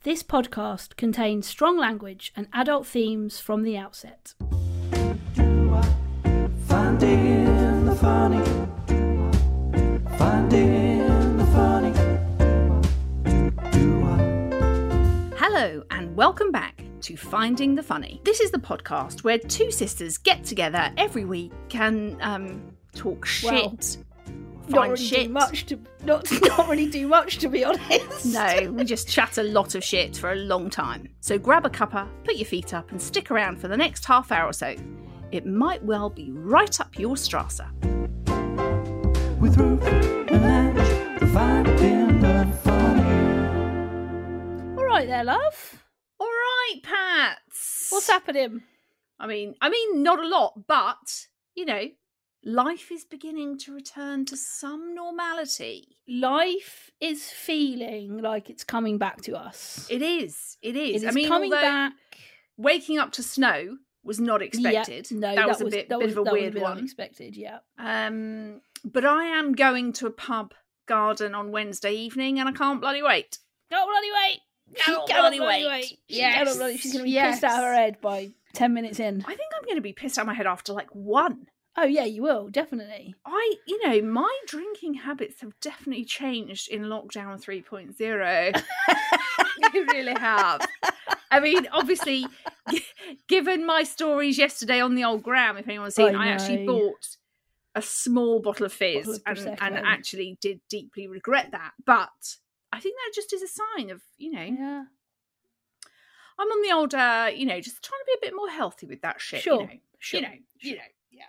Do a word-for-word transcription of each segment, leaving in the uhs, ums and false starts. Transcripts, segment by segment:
This podcast contains strong language and adult themes from the outset. Finding the funny. Finding the funny. Hello and welcome back to Finding the Funny. This is the podcast where two sisters get together every week and um, talk shit. Well, find not really shit. do much to not not really do much to be honest. No, we just chat a lot of shit for a long time. So grab a cuppa, put your feet up and stick around for the next half hour or so. It might well be right up your strasser. With Ruth and Ange, finding the funny. All right there, love. All right, Pats. What's happening? I mean, I mean, not a lot, but you know, life is beginning to return to some normality. Life is feeling like it's coming back to us. It is. It is. It is I mean, coming although back. waking up to snow was not expected. Yeah, no, that, was a was, bit, that bit was, of a that was weird bit one. Unexpected, yeah. Um, but I am going to a pub garden on Wednesday evening, and I can't bloody wait. Can't bloody wait. She Cannot cannot bloody bloody wait. wait. She Yes. cannot bloody- She's going to be Yes. pissed out of her head by ten minutes in. I think I'm going to be pissed out of my head after like one. Oh yeah, you will definitely. I, you know, my drinking habits have definitely changed in lockdown three point oh. They really have. I mean, obviously, g- given my stories yesterday on the old gram, if anyone's seen, I I, actually know. bought a small bottle of fizz Bottle of and, Prosecco. and actually did deeply regret that. But I think that just is a sign of, you know, Yeah. I'm on the old, uh, you know, just trying to be a bit more healthy with that shit. Sure, You know, sure, you know, you know, yeah.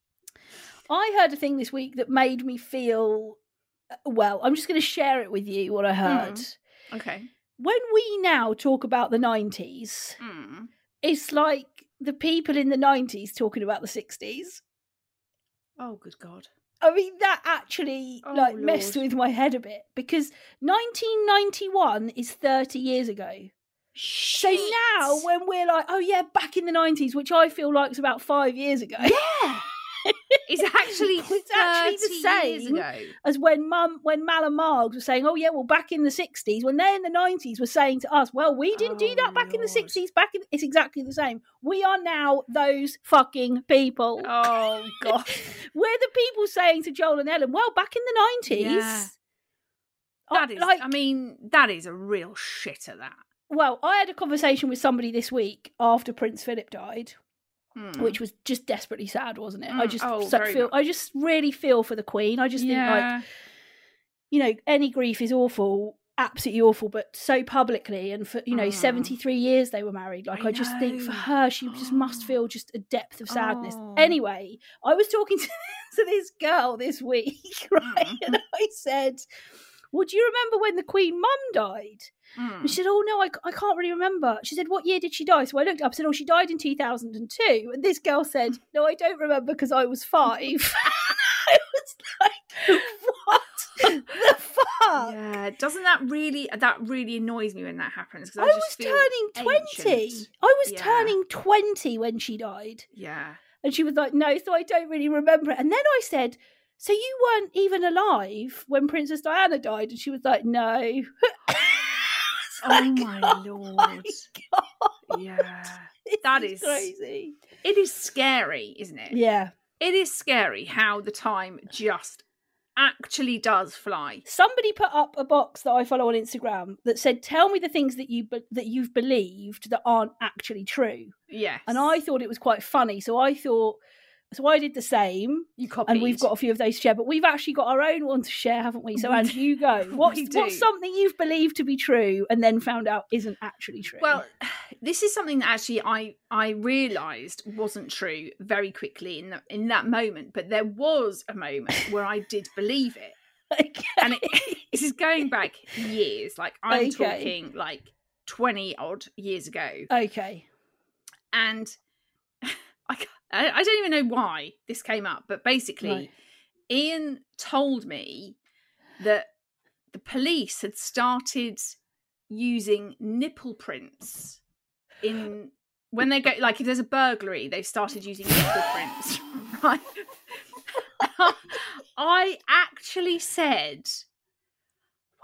I heard a thing this week that made me feel well. I'm just going to share it with you. What I heard. Okay. When we now talk about the nineties, Mm. it's like the people in the nineties talking about the sixties. Oh, good God. I mean, that actually Oh, like messed Lord. with my head a bit because nineteen ninety-one is thirty years ago. So Shit. now when we're like, oh yeah, back in the nineties, which I feel like was about five years ago. Yeah. It's actually It's actually the thirty years same. ago. As when Mum, when Mal and Margs were saying, oh yeah, well back in the sixties, when they're in the nineties were saying to us, well, we didn't do Oh, that back in the Lord. sixties, back in, it's exactly the same. We are now those fucking people. Oh, God. We're the people saying to Joel and Ellen, well, back in the nineties. Yeah. I- That is, like, I mean, that is a real shitter, that. well, I had a conversation with somebody this week after Prince Philip died, Hmm. which was just desperately sad, wasn't it? I Mm, just oh, so very feel, much. I just really feel for the Queen. I just think like, you know, any grief is awful, absolutely awful, but so publicly and for, you know, Mm. seventy-three years they were married. Like, I, I just think for know. her, she just must feel just a depth of sadness. Oh. Anyway, I was talking to, to this girl this week, right? Mm. And I said, well, do you remember when the Queen mum died? Mm. And she said, oh, no, I, I can't really remember. She said, what year did she die? So I looked up and said, oh, she died in two thousand two. And this girl said, no, I don't remember because I was five. I was like, what the fuck? Yeah, doesn't that really, that really annoys me when that happens. 'Cause I, I was just feel turning twenty. ancient. I was Yeah. turning twenty when she died. Yeah. And she was like, no, so I don't really remember it. And then I said, so you weren't even alive when Princess Diana died? And she was like, no. Oh, Like, my oh Lord. my God. Yeah. This That is is- crazy. It is scary, isn't it? Yeah. It is scary how the time just actually does fly. Somebody put up a box that I follow on Instagram that said, tell me the things that you be- that you've believed that aren't actually true. Yes. And I thought it was quite funny. So I thought, so I did the same. You copied. And we've got a few of those to share, but we've actually got our own one to share, haven't we? So, We Andrew, do. you go. What's, We do. what's something you've believed to be true and then found out isn't actually true? Well, this is something that actually I I realised wasn't true very quickly in the, in that moment, but there was a moment where I did believe it. okay. And it, this is going back years. Like I'm Okay. talking like twenty odd years ago. okay. And I, ca- I I don't even know why this came up, but basically Right. Ian told me that the police had started using nipple prints in when they go, like if there's a burglary, they've started using nipple prints. Right? I actually said,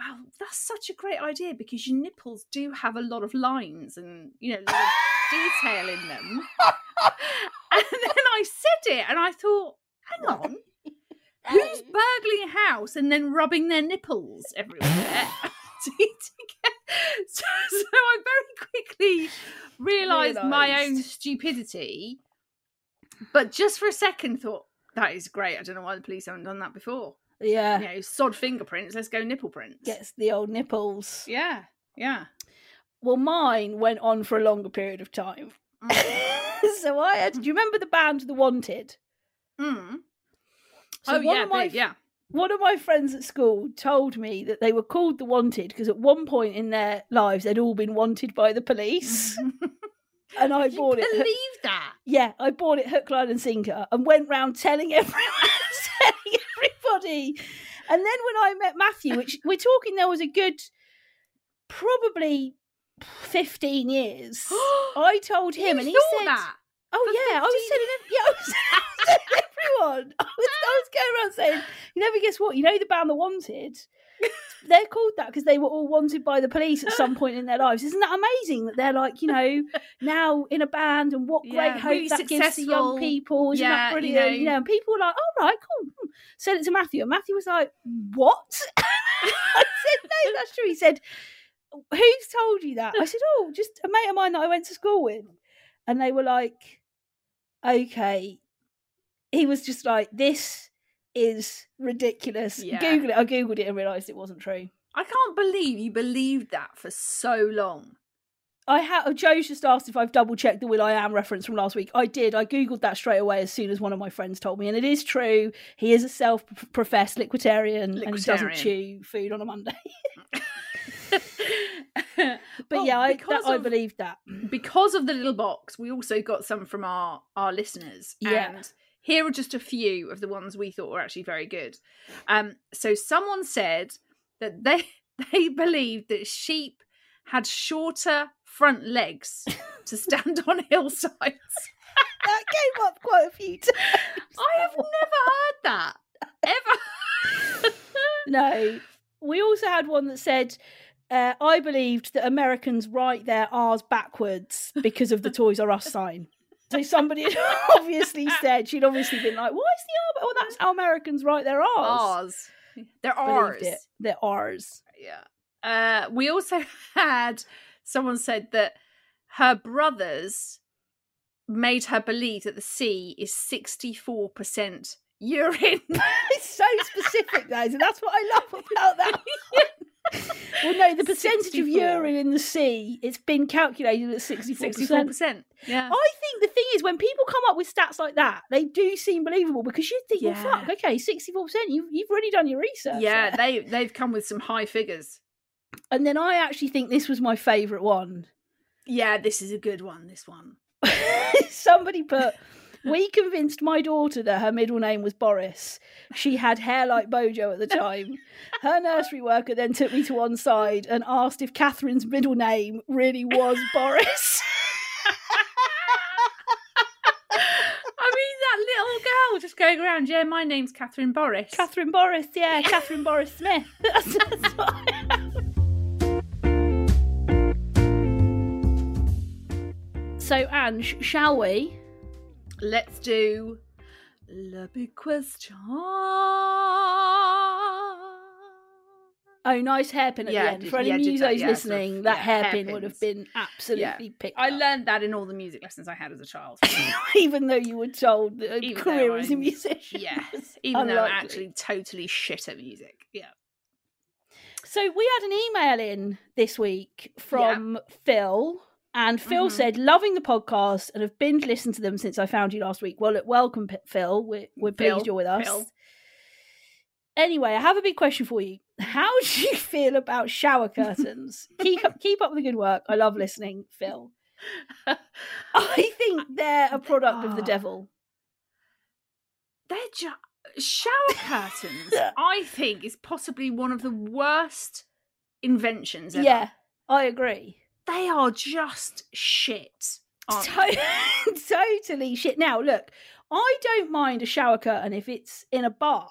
wow, that's such a great idea because your nipples do have a lot of lines and, you know, little detail in them. And then I said it and I thought, hang on, who's burgling a house and then rubbing their nipples everywhere? to, to get... so, so I very quickly realised my Realised. own stupidity, but just for a second thought, that is great. I don't know why the police haven't done that before. Yeah. You know, sod fingerprints, let's go nipple prints. Gets the old nipples. Yeah, yeah. Well, mine went on for a longer period of time. So I had. Do you remember the band The Wanted? Mm. So oh, one yeah, of my big, yeah. one of my friends at school told me that they were called The Wanted because at one point in their lives they'd all been wanted by the police. And I You bought it. believe that? Yeah, I bought it hook, line, and sinker, and went round telling everyone, telling everybody. And then when I met Matthew, which we're talking, there was a good, probably fifteen years. I told him, You and he thought said, that? "Oh For yeah, I was fifteen telling him, yeah, I was telling everyone. I was, I was going around saying, you never guess what? You know the band The Wanted." They're called that because they were all wanted by the police at some point in their lives. Isn't that amazing that they're like, you know, now in a band and what great Yeah, hope really that gives to successful. young people. Isn't Yeah, that you brilliant? know. You know, and people were like, all right, cool. Hmm. Said it to Matthew. And Matthew was like, what? I said, no, that's true. He said, who's told you that? I said, oh, just a mate of mine that I went to school with. And they were like, okay. He was just like, this is ridiculous. Yeah. Google it. I Googled it and realised it wasn't true. I can't believe you believed that for so long. I have. Joe's just asked if I've double checked the Will I Am reference from last week. I did. I googled that straight away as soon as one of my friends told me, and it is true. He is a self-professed liquidarian, and he doesn't Liquidarian. chew food on a Monday. But Well, yeah, I, because that, I of- believed that. Because of the little box, we also got some from our, our listeners. Yeah. And here are just a few of the ones we thought were actually very good. Um, so someone said that they they believed that sheep had shorter front legs to stand on hillsides. That came up quite a few times. I have never heard that. Ever. No. We also had one that said, uh, I believed that Americans write their R's backwards because of the Toys R Us sign. So somebody had obviously said, she'd obviously been like, why is the R? Oh, that's how Americans write their R's. Ours. They're Believed ours. it. They're R's. Yeah. Uh, we also had someone said that her brothers made her believe that the sea is sixty-four percent urine. It's so specific, guys, and that's what I love about that. Well, no, the percentage of sixty-four. urine in the sea, it's been calculated at sixty-four percent. sixty-four percent. Yeah. I think the thing is, when people come up with stats like that, they do seem believable because you think, well, Yeah. fuck, okay, sixty-four percent, you've, you've already done your research. Yeah, there. they, they've come with some high figures. And then I actually think this was my favourite one. Yeah, this is a good one, this one. Somebody put, we convinced my daughter that her middle name was Boris. She had hair like Bojo at the time. Her nursery worker then took me to one side and asked if Catherine's middle name really was Boris. I mean, that little girl just going around, yeah, my name's Catherine Boris. Catherine Boris, yeah, Catherine Boris Smith. That's, that's what I am. So, Ange, shall we? Let's do Le Big Question. Oh, nice hairpin at Yeah, the I end. did- For any yeah, I did musos that, yeah, listening, sort of, that yeah, hairpin would have hairpins. been absolutely picked I up. learned that in all the music lessons I had as a child. Even though you were told that a Even career though as a I'm- musician Yeah, was even though I'm unlikely. actually totally shit at music. Yeah. So we had an email in this week from Phil, and Phil Mhm. said, loving the podcast and have binge listened to them since I found you last week. Well, look, welcome, P- Phil. We're, we're Phil, pleased you're with us. Phil. Anyway, I have a big question for you. How do you feel about shower curtains? keep up, keep up with the good work. I love listening, Phil. I think they're a product of the Oh. devil. They're just shower curtains. I think is possibly one of the worst inventions ever. Yeah, I agree. They are just shit. aren't they? To- totally shit. Now, look, I don't mind a shower curtain if it's in a bath.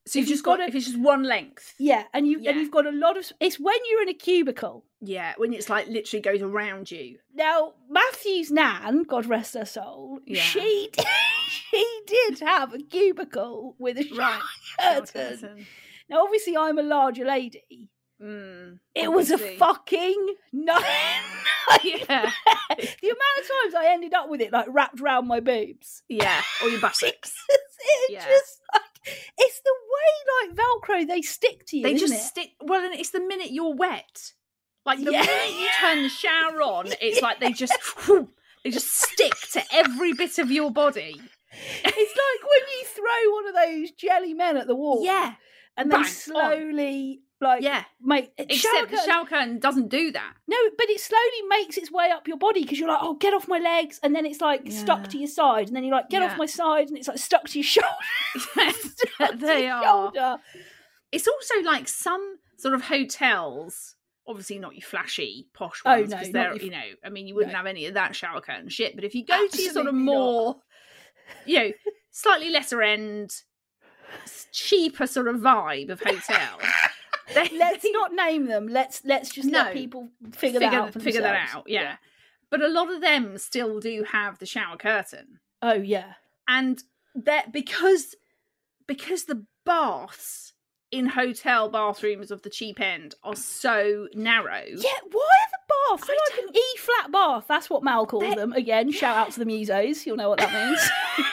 So you've if you've just got, got a- if it's just one length. Yeah, and you Yeah. and you've got a lot of. It's when you're in a cubicle. Yeah, when it's like literally goes around you. Now, Matthew's nan, God rest her soul, Yeah. she she did have a cubicle with a Right. shower curtain. Now, obviously, I'm a larger lady. Mm, It was a obviously. fucking no. Yeah. The amount of times I ended up with it like wrapped around my boobs. Yeah, or your buttocks. it Yeah. just like it's the way like Velcro they stick to you. They isn't just it? stick. Well, and it's the minute you're wet. Like the Yeah. minute you turn the shower on, it's like they just they just stick to every bit of your body. It's like when you throw one of those jelly men at the wall. Yeah, and they bang, on. slowly like yeah. make shower Except the curtain- shower curtain doesn't do that. No, but it slowly makes its way up your body because you're like, oh, get off my legs, and then it's like stuck Yeah. to your side, and then you're like, get Yeah. off my side, and it's like stuck to your shoulder. Stuck to They your are. shoulder. It's also like some sort of hotels. Obviously, not your flashy posh Oh, ones no, because not they're your- you know. I mean, you wouldn't No. have any of that shower curtain shit. But if you go to your sort of Absolutely not. more, you know, slightly lesser end, s- cheaper sort of vibe of hotel. they- Let's not name them. Let's let's just No. let people figure, that out. For figure that themselves. out, yeah. But a lot of them still do have the shower curtain, Oh yeah. and that because because the baths in hotel bathrooms of the cheap end are so narrow. Yeah. Why are the baths? They're I like an E flat bath. That's what Mal calls They're- them. Again, shout out to the musos. You'll know what that means.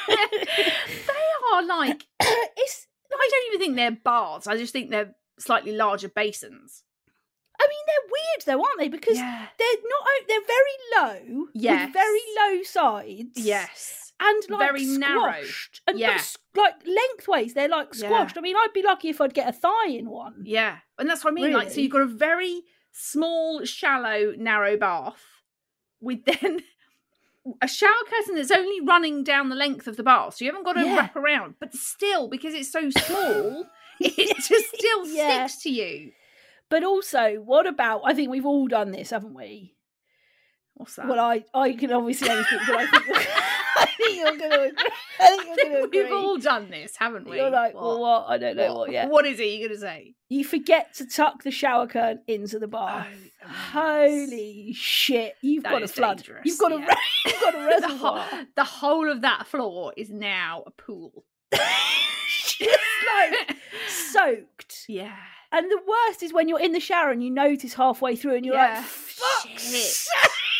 They are like it's. I don't even think they're baths. I just think they're slightly larger basins. I mean, they're weird though, aren't they? Because Yeah. they're not. They're very low. Yes. With very low sides. Yes. And like Very narrow. squashed. And Yeah. but s- like lengthways, they're like Yeah. squashed. I mean, I'd be lucky if I'd get a thigh in one. Yeah. And that's what I mean. Like, so Really? you've got a very small, shallow, narrow bath with then a shower curtain that's only running down the length of the bath. So you haven't got to Yeah. wrap around. But still, because it's so small, it just still Yeah. sticks to you. But also, what about? I think we've all done this, haven't we? What's that? Well, I, I can obviously only speak, but I think, I think you're going to agree. I think you're going to agree. We've all done this, haven't we? You're like, well, what? I don't know what yet. What is it you're going to say? You forget to tuck the shower curtain into the bath. Oh, Holy shit! You've That got a is flood. dangerous, You've got a. yeah. re- You've got a The whole, reservoir. the whole of that floor is now a pool. Just like soaked. Yeah. And the worst is when you're in the shower and you notice halfway through and you're Yeah. like, fuck, Shit.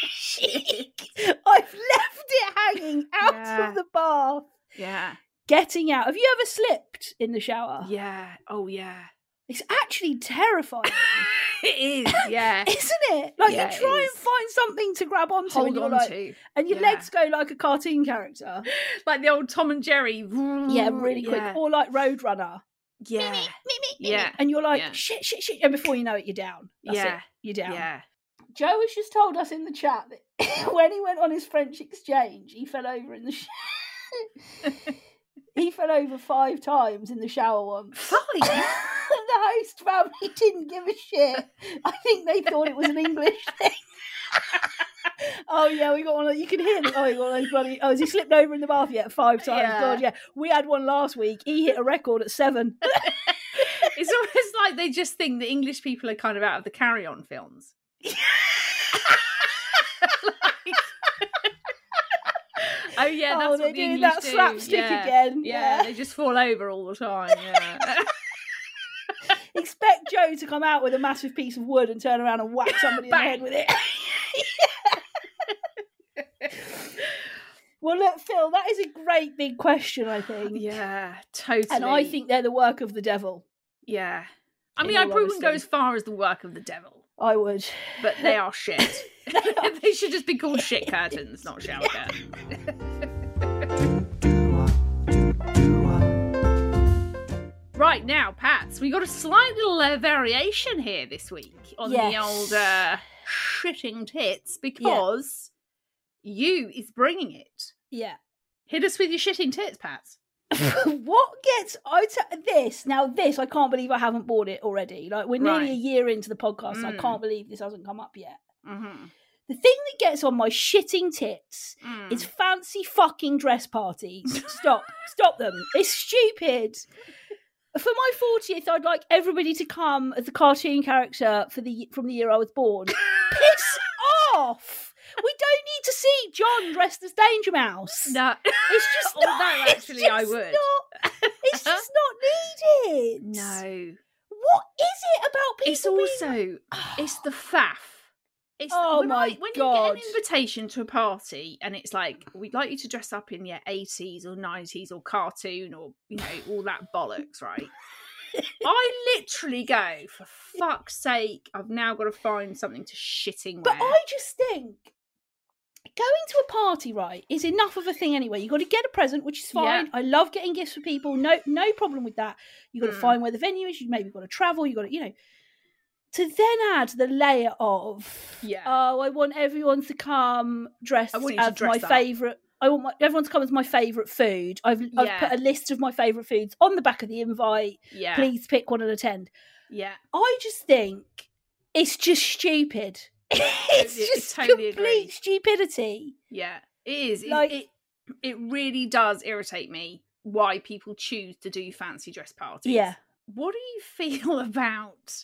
I've left it hanging out Yeah. of the bath. Yeah. Getting out. Have you ever slipped in the shower? Yeah. Oh, yeah. It's actually terrifying, It is. Yeah. isn't it? Like Yeah, you it try is. and find something to grab onto Hold and you're on like, to. and your Yeah. legs go like a cartoon character. Like the old Tom and Jerry. Yeah, really quick. Yeah. Or like Roadrunner. Yeah. Me, me, me, me, Yeah. me. And you're like, Yeah. shit, shit, shit. And before you know it, you're down. That's Yeah. it. You're down. Yeah. Joe has just told us in the chat that when he went on his French exchange, he fell over in the shower. He fell over five times in the shower once. Five? The host family didn't give a shit. I think they thought it was an English thing. Oh yeah, we got one. Of, you can hear. The, oh, we got one of those bloody. Oh, has he slipped over in the bath yet? Five times. Yeah. God, yeah. We had one last week. He hit a record at seven. It's almost like they just think that English people are kind of out of the Carry On films. Like- oh yeah, that's Oh, what they're the doing English that do. slapstick Yeah. again. Yeah, Yeah. they just fall over all the time. Yeah. Expect Joe to come out with a massive piece of wood and turn around and whack somebody in the Bang. head with it. Well, look, Phil, that is a great big question, I think. yeah, totally. And I think they're the work of the devil. yeah. I in mean, I all probably wouldn't go honesty. as far as the work of the devil, I would. but they are shit. They should just be called shit curtains, not shower curtains. Right now, Pats, we got a slight little uh, variation here this week on the Yes. old uh, shitting tits because you is bringing it. Yeah. Hit us with your shitting tits, Pats. What gets I t- this now? This I can't believe I haven't bought it already. Like we're nearly Right. a year into the podcast. I Mm. can't believe this hasn't come up yet. Mm-hmm. The thing that gets on my shitting tits Mm. is fancy fucking dress parties. Stop, stop them. It's stupid. For my fortieth, I'd like everybody to come as a cartoon character for the from the year I was born. Piss off! We don't need to see John dressed as Danger Mouse. No, It's just Although not. actually it's I just would. Not, it's just not needed. No. What is it about people? It's also it's the faff. It's Oh when my I, when God. you get an invitation to a party and it's like, we'd like you to dress up in your eighties or nineties or cartoon or, you know, all that bollocks, right? I literally go, for fuck's sake, I've now got to find something to shitting wear. But I just think going to a party, right, is enough of a thing anyway. You've got to get a present, which is fine. Yeah. I love getting gifts for people. No, no problem with that. You've got to Mm. find where the venue is. You maybe got to travel. You've got to, you know, to then add the layer of, Yeah. oh, I want everyone to come dressed I want you to as dress my up. favourite. I want my, everyone to come as my favourite food. I've, I've Yeah. put a list of my favourite foods on the back of the invite. Yeah. Please pick one and attend. Yeah. I just think it's just stupid. it's I just totally complete agree. stupidity. Yeah. It is. It, Like- it, it really does irritate me why people choose to do fancy dress parties. Yeah. What do you feel about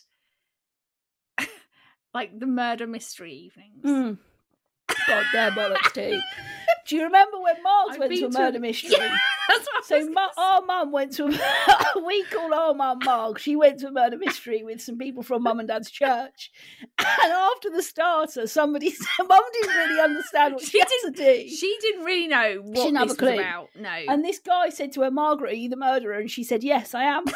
like the murder mystery evenings? Mm. God damn bollocks too. Do you remember when Margs I've went to been a to- murder mystery? Yeah, that's what I So was Ma- gonna our mum went to a we call our mum Marg. She went to a murder mystery with some people from mum and dad's church. And after the starter, somebody said mum didn't really understand what she, She had to do. She didn't really know what didn't have this a was clue. about. No. And this guy said to her, Margaret, are you the murderer? And she said, yes, I am.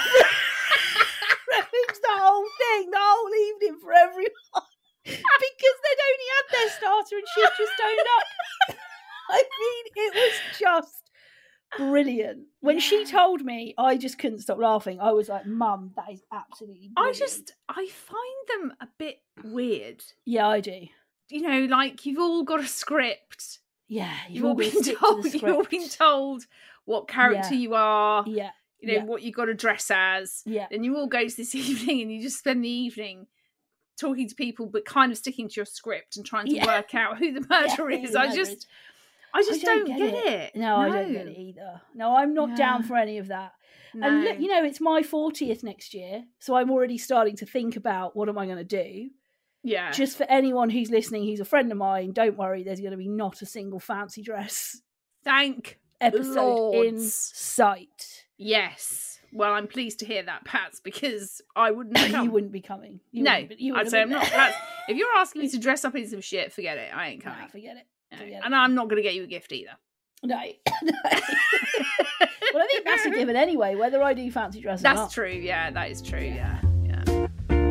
Ruins the whole thing, the whole evening for everyone. Because they'd only had their starter and she'd just owned up. I mean, it was just brilliant. When she Yeah. told me, I just couldn't stop laughing. I was like, Mum, that is absolutely I brilliant. just I find them a bit weird. Yeah, I do. You know, like you've all got a script. Yeah, You've all been stick to told. the You've all script. been told what character Yeah. you are. Yeah, You know yeah. what you got to dress as. yeah. Then you all go to this evening and you just spend the evening talking to people, but kind of sticking to your script and trying to Yeah. work out who the murderer who is. the I murderer just, is. I just don't, get, it. No, I don't get it either. No, I'm not down Yeah. for any of that. No. And look, you know, it's my fortieth next year, so I'm already starting to think about what am I going to do. yeah. Just for anyone who's listening, who's a friend of mine, don't worry, there's going to be not a single fancy dress Thank episode in Lords. sight. Yes. Well, I'm pleased to hear that, Pats, because I wouldn't have come. You wouldn't be coming. You no, wouldn't be- you I'd wouldn't say have I'm not. been Pats, if you're asking me to dress up in some shit, forget it. I ain't there. coming. Nah, forget it. No. Forget And it. I'm not going to get you a gift either. No. No. Well, I think that's a given anyway, whether I do fancy dress or That's not. true. Yeah, that is true. Yeah. Yeah.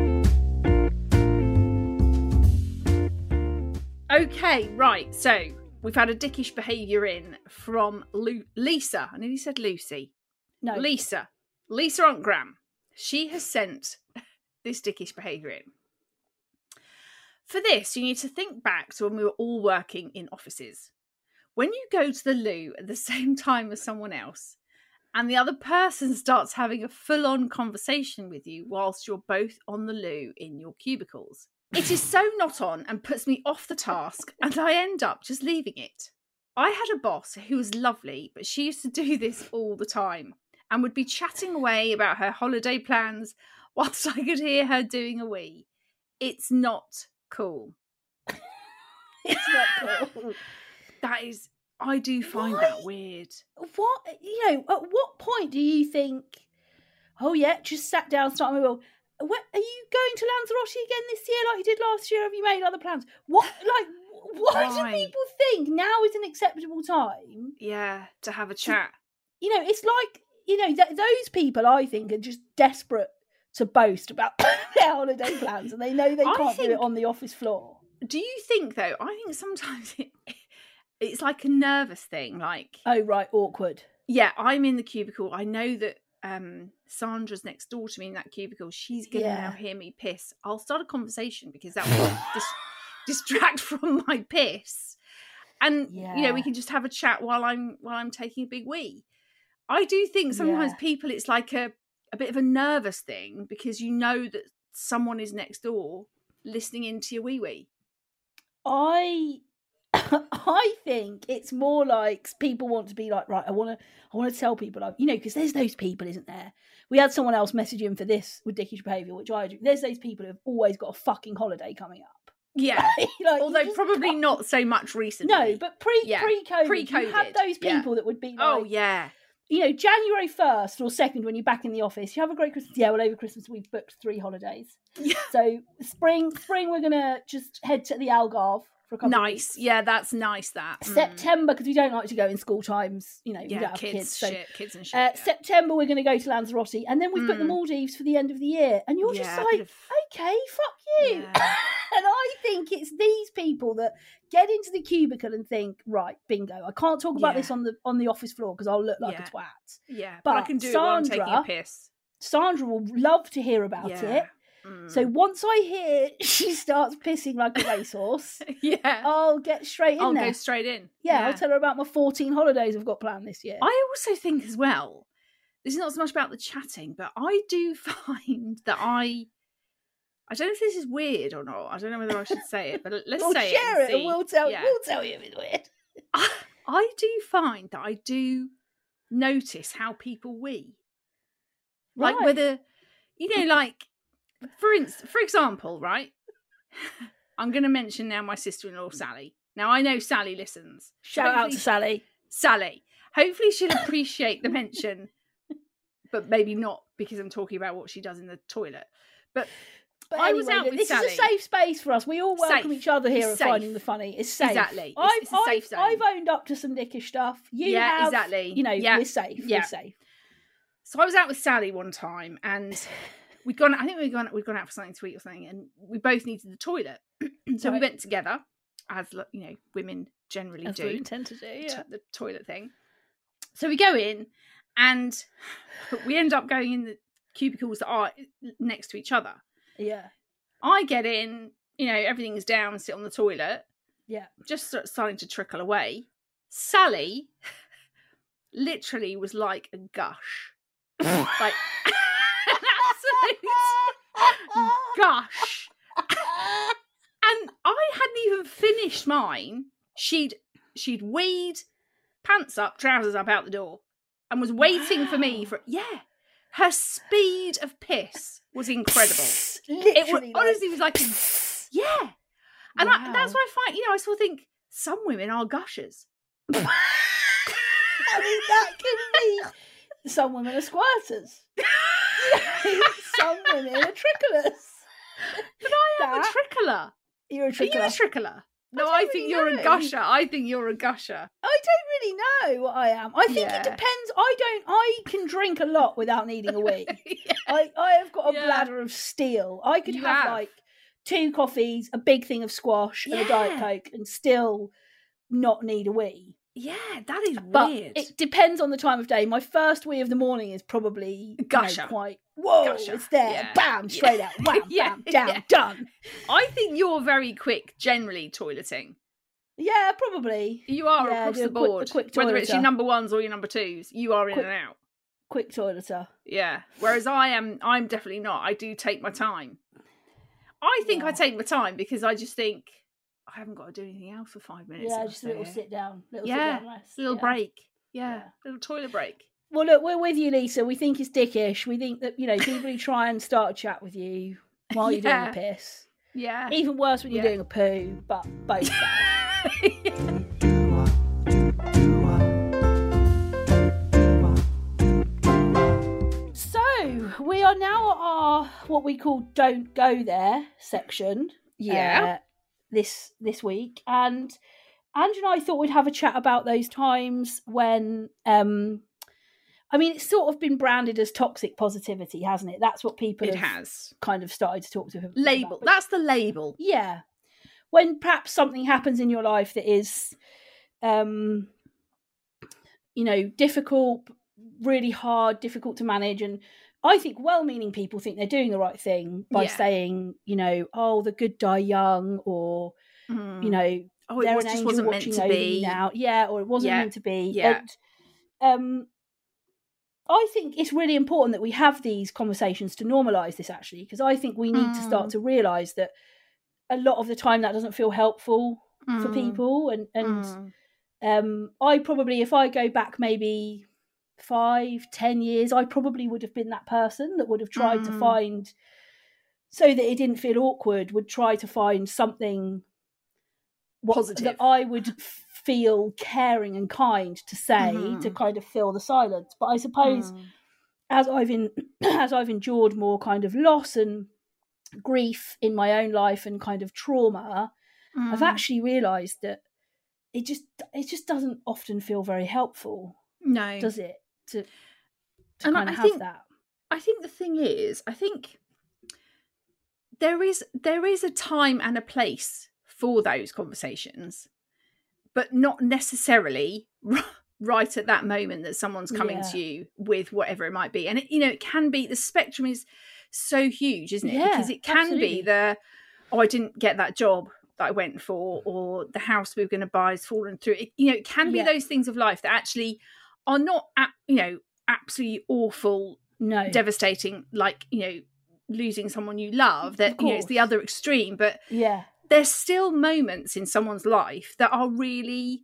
Okay, right. So we've had a dickish behaviour in from Lu- Lisa. I nearly said Lucy. No. Lisa. Lisa Aunt Graham. She has sent this dickish behaviour in. For this, you need to think back to when we were all working in offices. When you go to the loo at the same time as someone else, and the other person starts having a full-on conversation with you whilst you're both on the loo in your cubicles. It is so not on and puts me off the task, and I end up just leaving it. I had a boss who was lovely, but she used to do this all the time and would be chatting away about her holiday plans whilst I could hear her doing a wee. It's not cool. It's not cool. That is, I do find Why? that weird. What, you know, at what point do you think, oh yeah, just sat down, starting with, what, are you going to Lanzarote again this year like you did last year? Have you made other plans? What, like, why Why? do people think now is an acceptable time? Yeah, to have a chat. You know, it's like, you know, th- those people I think are just desperate to boast about their holiday plans and they know they I can't do think- it on the office floor. Do you think, though, I think sometimes it, it's like a nervous thing. Like, Oh, right, awkward. yeah, I'm in the cubicle. I know that um, Sandra's next door to me in that cubicle. She's going to Yeah. now hear me piss. I'll start a conversation because that will dis- distract from my piss. And, you know, we Yeah. can just have a chat while I'm while I'm taking a big wee. I do think sometimes Yeah. people, it's like a, a bit of a nervous thing because you know that someone is next door listening into your wee wee. I I think it's more like people want to be like, right, I want to, I want to tell people, like, you know, because there's those people, isn't there? We had someone else message in for this with dickish behaviour, which I do. There's those people who've always got a fucking holiday coming up. Yeah. Like, although probably can't... not so much recently. No, but pre yeah. pre-COVID, pre-COVID, you had those people yeah. that would be like, oh yeah, you know, January first or second when you're back in the office, you have a great Christmas. Yeah, well, over Christmas we've booked three holidays. Yeah. So spring, spring we're gonna just head to the Algarve for a couple nice. of weeks. Yeah, that's nice. That mm. September, because we don't like to go in school times. You know, we yeah, don't have kids, kids. So shit, kids and shit. uh, yeah. September we're going to go to Lanzarote, and then we've Mm. booked the Maldives for the end of the year. And you're Yeah, just a like, bit of- okay, fuck you. Yeah. And I think it's these people that get into the cubicle and think, right, bingo, I can't talk about Yeah. this on the on the office floor because I'll look like Yeah. a twat. Yeah, but, I But can do it while I'm taking a Sandra- piss. Sandra will love to hear about Yeah. it. Mm. So once I hear she starts pissing like a racehorse, yeah, I'll get straight in I'll there. go straight in. yeah, I'll tell her about my fourteen holidays I've got planned this year. I also think as well, this is not so much about the chatting, but I do find that I, I don't know if this is weird or not. I don't know whether I should say it, but let's we'll say share it. it, and we'll tell yeah. we'll tell you if it's weird. I, I do find that I do notice how people wee. Like Right. whether, you know, like, for instance, for example, right? I'm going to mention now my sister-in-law, Sally. Now, I know Sally listens. Shout out Hopefully- to Sally. Sally. Hopefully she'll appreciate the mention, but maybe not because I'm talking about what she does in the toilet. But But I anyway, was out with this Sally. is a safe space for us. We all welcome Safe. each other here It's at safe. Finding the Funny. It's safe. Exactly. It's- I've, it's a safe I've, zone. I've owned up to some dickish stuff. You Yeah, have, exactly. You know, Yeah. we're safe. Yeah. We're safe. So I was out with Sally one time, and we'd gone. I think we'd gone. We'd gone out for something to eat or something, and we both needed the toilet. so we Right. went together, as you know, women generally As do. we intend to do. t- Yeah. the toilet thing. So we go in, and we end up going in the cubicles that are next to each other. Yeah. I get in, you know, everything's down, sit on the toilet, Yeah. just sort of starting to trickle away. Sally literally was like a gush. Like an absolute gush. And I hadn't even finished mine. She'd she'd weed, pants up, trousers up out the door, and was waiting for me Wow. for yeah. Her speed of piss was incredible. Literally, It was, honestly was like a, yeah. And I, that's Wow. why I find, you know, I sort of think some women are gushers. I mean, that can be. Some women are squirters. Some women are tricklers. But I am That- a trickler. You're a Are you trickler. a trickler? No, don't I, really think you're know. a gusher. I think you're a gusher. I don't really know what I am. I think Yeah. it depends. I don't. I can drink a lot without needing a wee. Yeah. I, I have got a Yeah. bladder of steel. I could You have, have. like two coffees, a big thing of squash, and a Diet Yeah. Coke, and still not need a wee. Yeah, that is But weird. it depends on the time of day. My first wee of the morning is probably you know, Gusher. quite. Whoa, Gusher. it's there. Yeah. Bam, Yeah. straight out. Wham, Yeah. bam, down, Yeah. done. I think you're very quick, generally toileting. Yeah, probably. You are Yeah, I across do the a quick- a board. quick Whether it's your toileter. number ones or your number twos, you are in Quick- and out. Quick toileter. Yeah. Whereas I am, I'm definitely not. I do take my time. I think I Yeah. take my time because I just think I haven't got to do anything else for five minutes. Yeah, if just a I'm little there. sit down. Little Yeah, sit down rest. little yeah. break. Yeah, Yeah. little toilet break. Well, look, we're with you, Lisa. We think it's dickish. We think that, you know, people who try and start a chat with you while you're Yeah. doing a piss. Yeah. Even worse when you're Yeah. doing a poo, but both bad. So, we are now at our, what we call Don't Go There section. Yeah. uh, this this week. And Andrew and I thought we'd have a chat about those times when, um, I mean, it's sort of been branded as toxic positivity, hasn't it? That's what people It have has. kind of started to talk to him Label. about. But That's the label. yeah, when perhaps something happens in your life that is, um, you know, difficult, really hard, difficult to manage, and I think well-meaning people think they're doing the right thing by Yeah. saying, you know, oh, the good die young, or Mm. you know, oh, it they're was, an just angel wasn't meant watching to over be. you now, yeah, or it wasn't Yeah. meant to be, Yeah. And, um, I think it's really important that we have these conversations to normalise this, actually, because I think we need to start Mm. to realise that a lot of the time that doesn't feel helpful. for Mm. people, and and Mm. um, I probably, if I go back maybe five, ten years, I probably would have been that person that would have tried to Mm. find, so that it didn't feel awkward, would try to find something what, Positive. that I would feel caring and kind to say Mhm. to kind of fill the silence. But I suppose Mm. as I've in, as I've endured more kind of loss and grief in my own life and kind of trauma, I've Mm. actually realised that it just it just doesn't often feel very helpful, No. does it? To to And I- kind of I have think- that. I think the thing is, I think there is there is a time and a place for those conversations, but not necessarily right at that moment that someone's coming Yeah. to you with whatever it might be. And it, you know, it can be, the spectrum is so huge, isn't it? Yeah, because it can absolutely. be the, oh, I didn't get that job that I went for, or the house we were going to buy has fallen through. It, you know, it can be Yeah. those things of life that actually are not, a- you know, absolutely awful, No. devastating, like, you know, losing someone you love, that, Of you know, it's the course. other extreme. But Yeah. there's still moments in someone's life that are really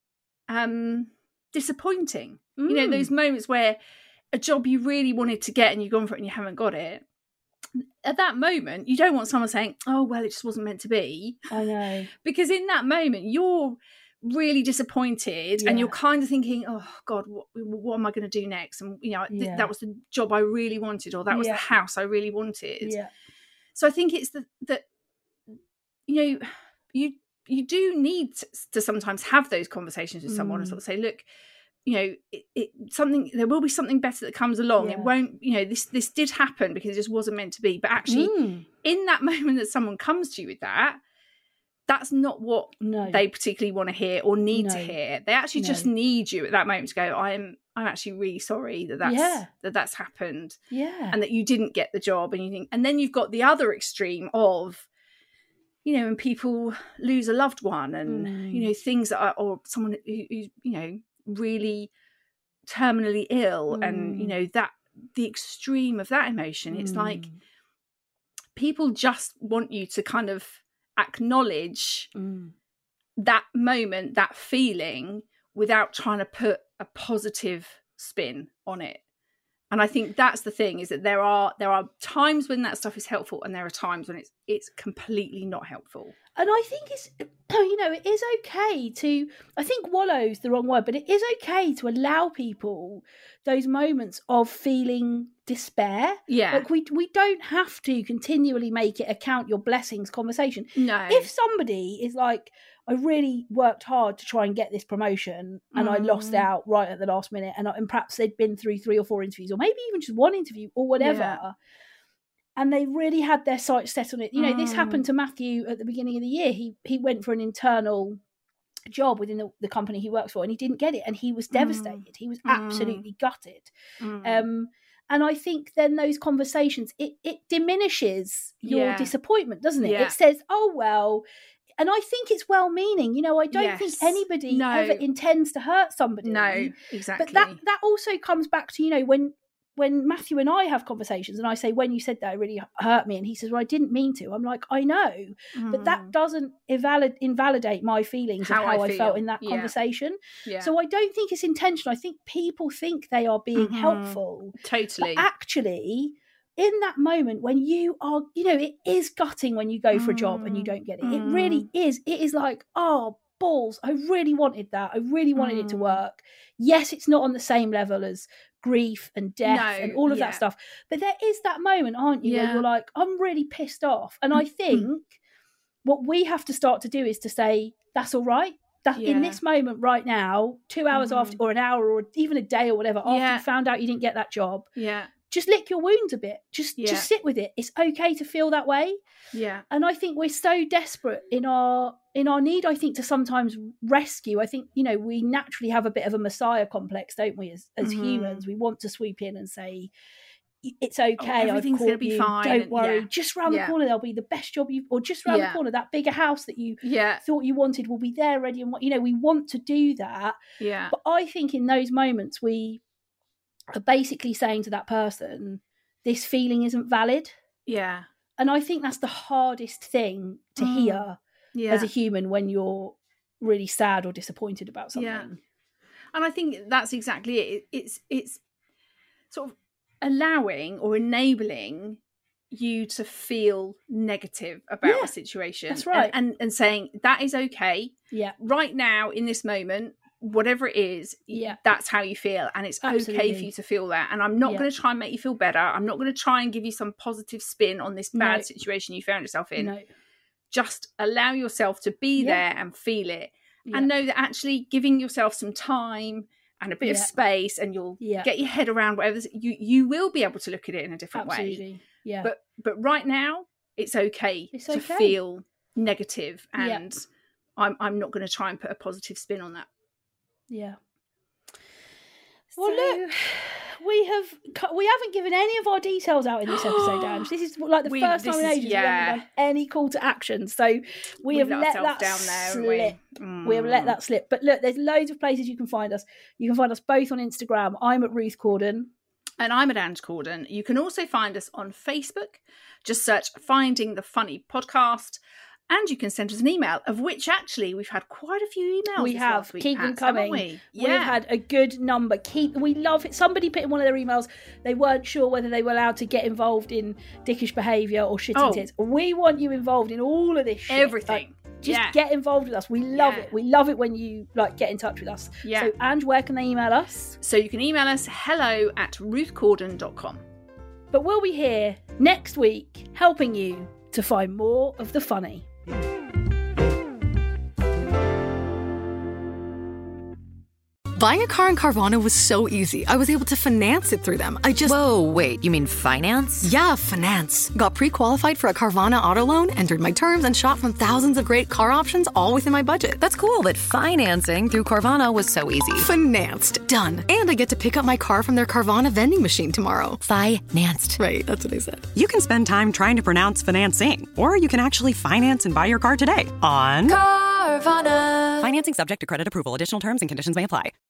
um disappointing. You know, Mm. those moments where a job you really wanted to get and you've gone for it and you haven't got it. At that moment, you don't want someone saying, oh, well, it just wasn't meant to be. I know. Because in that moment, you're really disappointed, Yeah. and you're kind of thinking, oh God, what, what am I going to do next? And, you know, th- Yeah. that was the job I really wanted, or that was Yeah. the house I really wanted. Yeah. So I think it's the, that, you know, you you do need to, to sometimes have those conversations with someone and Mm. sort of say, look, you know, it, it something, there will be something better that comes along. Yeah. It won't, you know, this this did happen because it just wasn't meant to be. But actually, Mm. in that moment that someone comes to you with that, that's not what No. they particularly want to hear or need No. to hear. They actually just No. need you at that moment to go, I'm I'm actually really sorry that that's Yeah. that that's happened, Yeah. and that you didn't get the job. And you think, and then you've got the other extreme of, you know, when people lose a loved one, and Mm. you know, things that are, or someone who, who's, you know, really terminally ill, and you Mm. know, that the extreme of that emotion, it's like Mm. people just want you to kind of acknowledge Mm. that moment, that feeling, without trying to put a positive spin on it. And I think that's the thing, is that there are there are times when that stuff is helpful, and there are times when it's it's completely not helpful. And I think it's, you know, it is okay to, I think wallow's the wrong word, but it is okay to allow people those moments of feeling despair. Yeah. Like we we don't have to continually make it a count your blessings conversation. No. If somebody is like, I really worked hard to try and get this promotion and I lost Mm. out right at the last minute, and, I- and perhaps they'd been through three or four interviews, or maybe even just one interview or whatever, Yeah. and they really had their sights set on it. You know, this Mm. happened to Matthew at the beginning of the year. He he went for an internal job within the, the company he works for, and he didn't get it, and he was Mm. devastated. He was Mm. absolutely gutted. Mm. Um, and I think then those conversations, it, it diminishes your Yeah. disappointment, doesn't it? Yeah. It says, oh, well, and I think it's well-meaning. You know, I don't think Yes. anybody No. ever intends to hurt somebody. No, exactly. But that, that also comes back to, you know, when when Matthew and I have conversations and I say, when you said that, it really hurt me. And he says, well, I didn't mean to. I'm like, I know. But that Mm. doesn't invalid, invalidate my feelings How of how I I, felt feel. in that Yeah. conversation. Yeah. So I don't think it's intentional. I think people think they are being Mhm. helpful. Totally. But actually, in that moment when you are, you know, it is gutting when you go for a job and you Mm. don't get it. It really is. It is like, oh, balls. I really wanted that. I really wanted it to Mm. work. Yes, it's not on the same level as grief and death No, and all of yeah. that stuff. But there is that moment, aren't you, where Yeah. you're like, I'm really pissed off. And I think what we have to start to do is to say, that's all right. That Yeah. in this moment right now, two hours Mhm. after, or an hour, or even a day or whatever, after Yeah. you found out you didn't get that job, Yeah. just lick your wounds a bit. Just Yeah. just sit with it. It's okay to feel that way. Yeah. And I think we're so desperate in our in our need, I think, to sometimes rescue. I think, you know, we naturally have a bit of a messiah complex, don't we, as as Mhm. humans? We want to sweep in and say, it's okay, I've everything's gonna caught be you, fine, don't and- worry. yeah. Just round Yeah. the corner there'll be the best job you, or just round Yeah. the corner, that bigger house that you Yeah. thought you wanted will be there ready. And what, you know, we want to do that. Yeah. But I think in those moments we are basically saying to that person, this feeling isn't valid. Yeah. And I think that's the hardest thing to Mm. hear Yeah. as a human when you're really sad or disappointed about something. Yeah. And I think that's exactly it. It's it's sort of allowing or enabling you to feel negative about Yeah, a situation. that's right. And, and and saying that is okay. Yeah. Right now, in this moment, whatever it is, Yeah. that's how you feel. And it's okay Absolutely. for you to feel that. And I'm not Yeah. going to try and make you feel better. I'm not going to try and give you some positive spin on this bad No. situation you found yourself in. No. Just allow yourself to be Yeah. there and feel it. Yeah. And know that actually giving yourself some time and a bit of Yeah. space, and you'll Yeah. get your head around whatever, you you will be able to look at it in a different way. Absolutely. Yeah. But but right now, it's okay It's to okay. feel negative, Yeah. and I'm I'm not going to try and put a positive spin on that. yeah. Well, So- look, we have cu- we haven't given any of our details out in this episode, Ange. This is like the We- first this time in is- ages we yeah. haven't done any call to action. So we We've have let let ourselves that down there, haven't slip. we? We have let Mm. that slip. But look, there's loads of places you can find us. You can find us both on Instagram. I'm at Ruth Corden. And I'm at Ange Corden. You can also find us on Facebook. Just search Finding the Funny Podcast. And you can send us an email, of which actually we've had quite a few emails. We this have. last week, Keep them Pats, haven't coming. We? We've had a good number. Keep. We love it. Somebody put in one of their emails, they weren't sure whether they were allowed to get involved in dickish behaviour or shitting Oh. tits. We want you involved in all of this shit. Everything. Like, just Yeah. get involved with us. We love Yeah. it. We love it when you like get in touch with us. Yeah. So, Ange, where can they email us? So you can email us hello at ruth corden dot com. But we'll be here next week helping you to find more of the funny. Buying a car in Carvana was so easy. I was able to finance it through them. I just... Whoa, wait, you mean finance? Yeah, finance. Got pre-qualified for a Carvana auto loan, entered my terms, and shot from thousands of great car options all within my budget. That's cool, but financing through Carvana was so easy. Financed. Done. And I get to pick up my car from their Carvana vending machine tomorrow. Financed. Right, that's what I said. You can spend time trying to pronounce financing, or you can actually finance and buy your car today on Carvana. Financing subject to credit approval. Additional terms and conditions may apply.